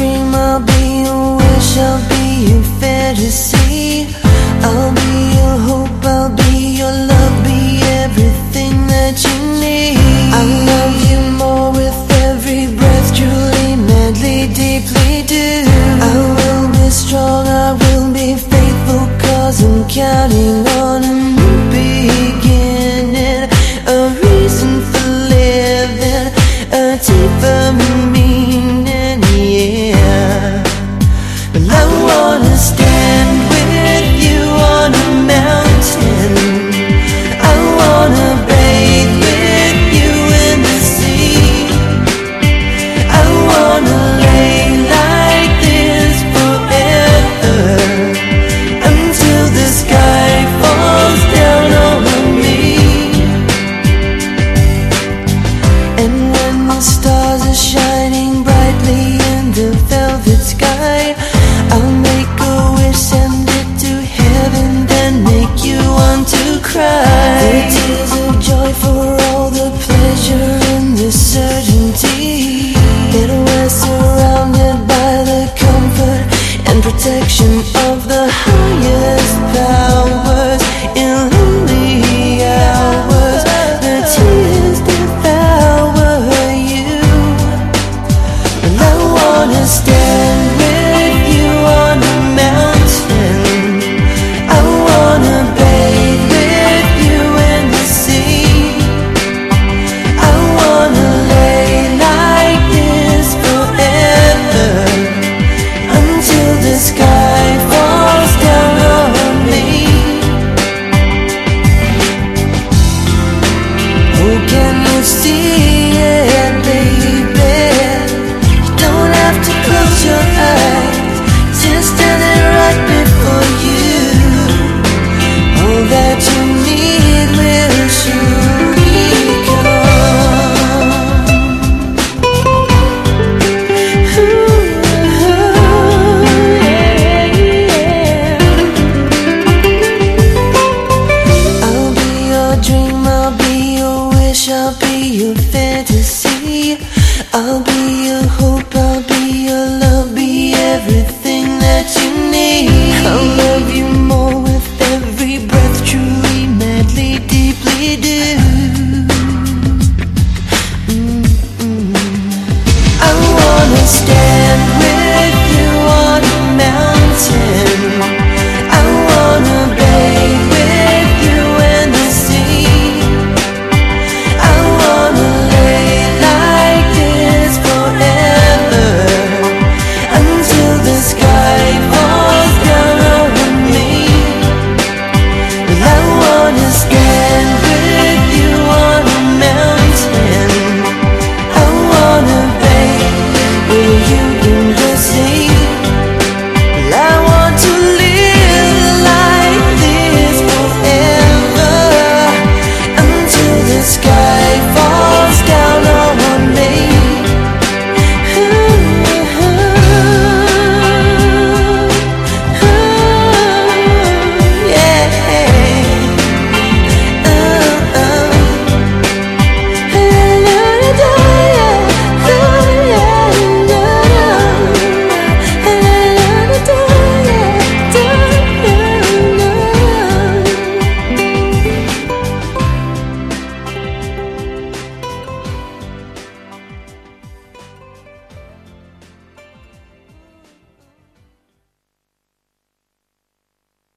dream, I'll be your wish, I'll be your fantasy. I'll be your hope, I'll be your love, be everything that you need. I love you more with every breath, truly, madly, deeply do. I will be strong, I will be faithful, 'cause I'm counting on a new beginning, a reason for living, a deeper meaning, yeah. Well, I wanna stand with you on a mountain, I wanna bathe with you in the sea, I wanna lay like this forever, until the sky falls down over me. And when the stars are shining brightly in the velvet sky, I'll make a wish, send it to heaven, then make you want to cry. The tears of joy for all the pleasure and the certainty that we're surrounded by the comfort and protection of the highest powers. In lonely hours, the tears devour you. And I wanna stand with you on a mountain, I wanna bathe with you in the sea, I wanna lay like this forever, until the sky falls down on me. Oh, can you see it, baby? You don't have to close your eyes, just standing right before you. All that you need will surely come. Ooh, yeah. I'll be your dream, I'll be your wish, I'll be your fantasy. I'll be your hope,